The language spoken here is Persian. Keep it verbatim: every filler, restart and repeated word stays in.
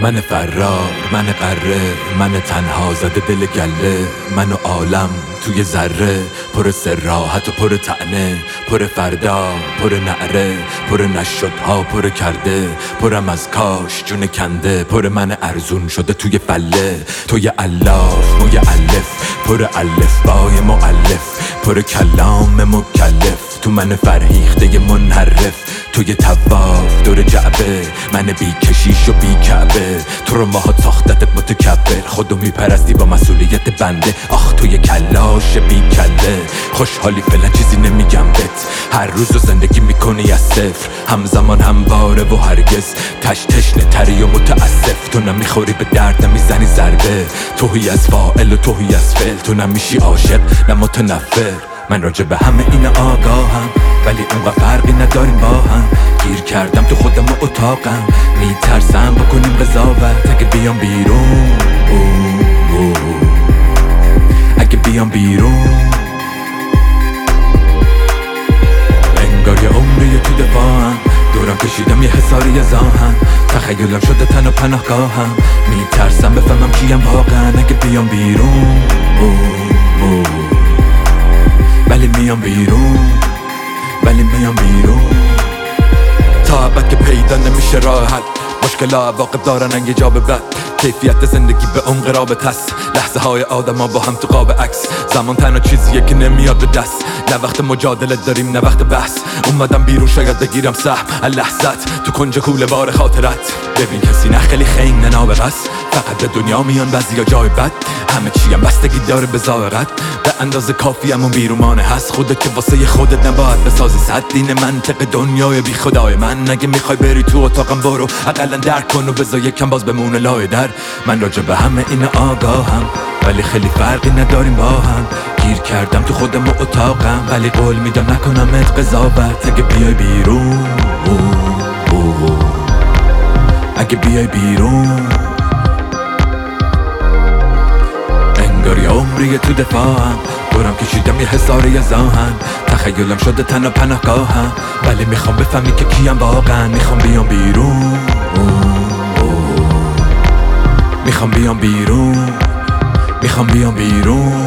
من فرار، من قره، من تنها زده دل گله، من و عالم توی ذره، پر سراحت و پر طعنه، پر فردا، پر نعره، پر نشدها، پر کرده، پرم از کاش جون کنده، پر من ارزون شده توی فله، توی الاف موی الف، پر الف بای مؤلف، پر کلام مکلف، تو من فرهیخته منحرف، توی تواف دور جعبه، من بی کشیش و بی کعبه، تو رو ماها تاختت متکبر، خودو میپرستی با مسئولیت بنده، آخ توی کلاش بی کله، خوشحالی فعلا چیزی نمیگم بهت، هر روزو زندگی میکنی از صفر، همزمان همواره و هرگز، تش تشنه تری و متاسف، تو نمیخوری به درد نمیزنی ضربه، توهی از فاعل و توهی از فعل، تو نمیشی عاشق نه متنفر، من راجع به همه این آگاهم، ولی اونقدر فرقی نداریم با هم، گیر کردم تو خودم و اتاقم، میترسم بکنیم قضاوت، اگه بیام بیرون اوه اوه. اگه بیام بیرون انگار یه عمری تو دفاعم، دورم کشیدم یه حساری از آهن، تخیلم شده تن و پناهگاهم، میترسم بفهمم کیم واقعا، اگه بیام بیرون اوه اوه. ولی میام بیرون، ولی میام بیرون، تا ابد که پیدا نمیشه راه حل، مشکل‌ها عواقب دارن انگه جا به بعد، کیفیت زندگی به عمق رابط هست، لحظه های آدم ها با هم تو قاب عکس، زمان تنها چیزیه که نمیاد به دست، نه وقت مجادله داریم نه وقت بحث، اومدم بیرون شاید بگیرم سهم اللحظت، تو کنج کوله بار خاطرت، ببین کسی نه خیلی خنگ نه نابغه است، فقط به دنیا میان بعضیا جای بد، همه چی هم بستگی داره به ظاهرت، به اندازه کافی همون بیرومانه هست، خودت که واسه خودت نباید بسازی صد دین منطق دنیای بی خدای من، اگه میخوای بری تو اتاقم برو حداقل درک کن و بذار یکم باز بمونه لای در، من راجع به همه این آگاهم، ولی خیلی فرقی نداریم با هم، گیر کردم تو خودم و اتاقم، ولی قول میدم نکنمت قضاوت، اگه بیای بیرون اوه اوه. اگه بیای بیرون انگار یه عمری تو دفاعم، دورم کشیدم یه حساری از آهن، تخیلم شده تن و پناهگاهم، ولی میخوام بفهمی که کیم واقعا، میخوام بیام بیرون اوه اوه. میخوام بیام بیرون، میخوام بیام بیرون.